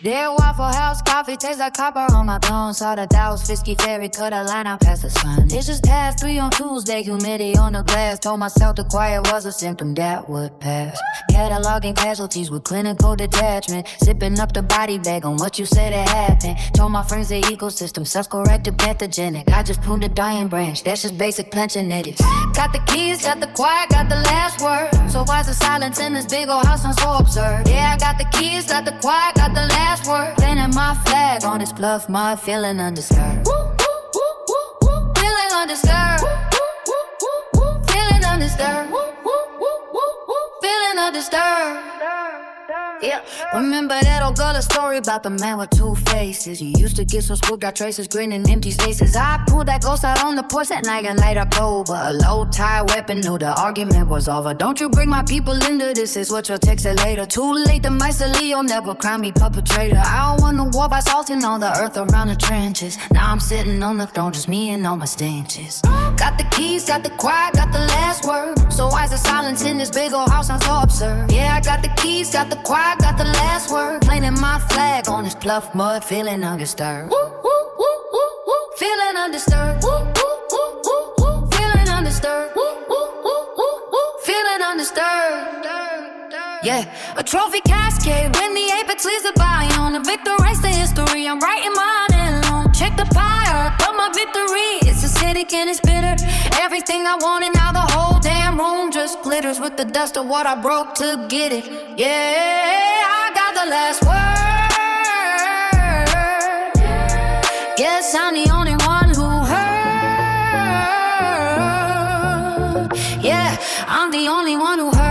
Dear Waffle House coffee tastes like copper on my tongue. Saw the Dallas Fisky Ferry cut a line out past the sun. It's just past 3 on Tuesday, humidity on the glass. Told myself the quiet was a symptom that would pass. Cataloging casualties with clinical detachment. Sipping up the body bag on what you said it happened. Told my friends the ecosystem self-corrected pathogenic. I just pruned a dying branch, that's just basic plant genetics. Got the keys, got the quiet, got the last word. So why's the silence in this big old house sound so absurd? Yeah, I got the keys, got the quiet, got the last word. Planting my flag on this bluff mud, feeling undisturbed. Feeling undisturbed. Feeling undisturbed. Feeling undisturbed. Yeah, remember that old girl, a story about the man with 2 faces. You used to get so spooked, got traces, grinning empty spaces. I pulled that ghost out on the porch that night and light up over. A low-tide weapon, knew the argument was over. Don't you bring my people into this, is what you'll text it later. Too late, the Leo never crown me perpetrator. I don't want the war by salting all the earth around the trenches. Now I'm sitting on the throne, just me and all my stenches. Got the keys, got the quiet, got the last word. So why's the silence in this big old house sound so absurd? Yeah, I got the keys, got the quiet, got the last word. Planting my flag on this bluff mud, feeling undisturbed. Feeling undisturbed. Feeling undisturbed. Feeling undisturbed. Yeah, a trophy cascade when the apex leaves the biome. The victor writes the history, I'm writing mine alone. Check the pyre, but my victory. It's acidic and it's bitter. Everything I wanted, now the whole damn room just glitters with the dust of what I broke to get it. Yeah, I got the last word. Guess I'm the only one who heard. Yeah, I'm the only one who heard.